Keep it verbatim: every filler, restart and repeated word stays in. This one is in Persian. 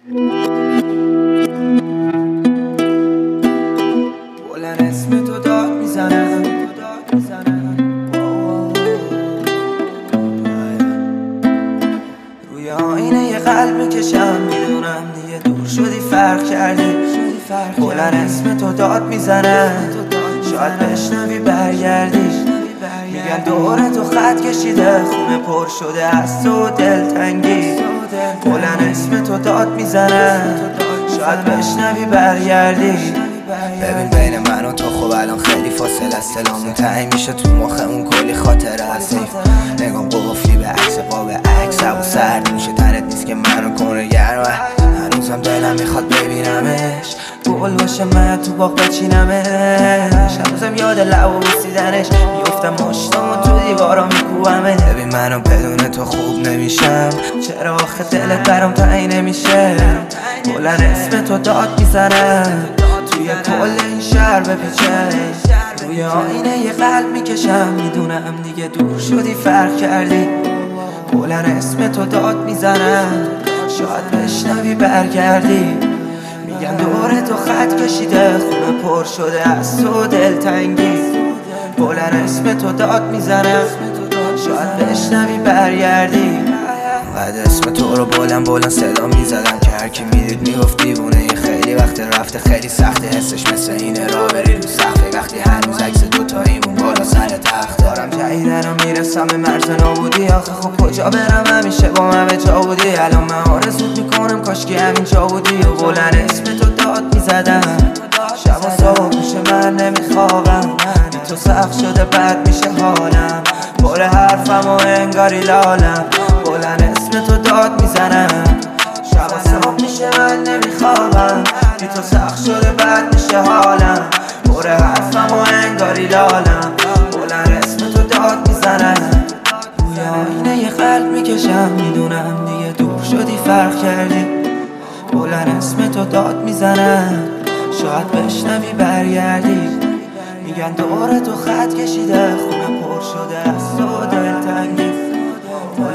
بلند اسم تو داد میزنم، روی آینه یه قلب میکشم، میدونم دیگه دور شدی، فرق کردی. بلند اسم تو داد میزنم، شاید بشنوی برگردی. میگن دور تو خط کشیده، خونه پر شده از تو دلتنگی. بلند اسم تو داد میزنم، شاید بشنوی برگردی. ببین بین من و تو خب الان خیلی فاصله است، دلمون تعیین میشه تو مخمون کلی خاطره هست. نگام قفلی به عکس قاب عکس، هوا سرد میشه تنت نیست که منو کنه گرمه. هنوزم دلم میخواد ببینمش، گل باشه من تو باغ بچینمش. هنوزم یاد لب و بوسیدنش، میفتم مشتامو تو دیوارا میکوبمه. ببین منو بدون تو خوب نمیشم، چرا آخه دلت برام تعیین نمیشه؟ بلند اسم تو داد میزنم، توی کل این شهر بپیچه. روی آینه یه قلب میکشم، میدونم دیگه دور شدی، فرق کردی. بلند اسم تو داد میزنم، شاید بشنوی برگردی. میگن دور تو خط کشیده، خونه پر شده از تو دلتنگی. بلند اسم تو داد میزنم، شاید بشنوی برگردی. بعد اسم تو رو بلند بلند صدا میزدم که هر کی میدید میگفت دیوونه. یه خیلی وقت رفته، خیلی سخته حسش، مثل اینه را بری رو سخته. وقتی هنوز عکس دوتاییمون بالا سر تخت دارم جدیدن و میرسم به مرز نابودی. آخه خب کجا برم، همیشه با من به جا بودی. الان من آرزوت میکنم کاشکی همین جا بودی. و بلند اسم تو داد میزدم، شب و صبح پیش من نمیخوابم. بی تو سخت شده بد میشه حالم، پر حرفم و انگاری لالم. بلند اسم تو داد میزنم، شب و صبح میشه من نمیخوابم. بی تو سخت شده بد میشه حالم، پر حرفم و انگاری لالم. بلند اسم تو داد میزنم، روی آینه یه قلب میکشم، میدونم دیگه دور شدی، فرق کردی. بلند اسم تو داد میزنم، شاید بشنوی برگردی. میگن دور تو خط کشیده، خونه پر شده از تو دلتنگی.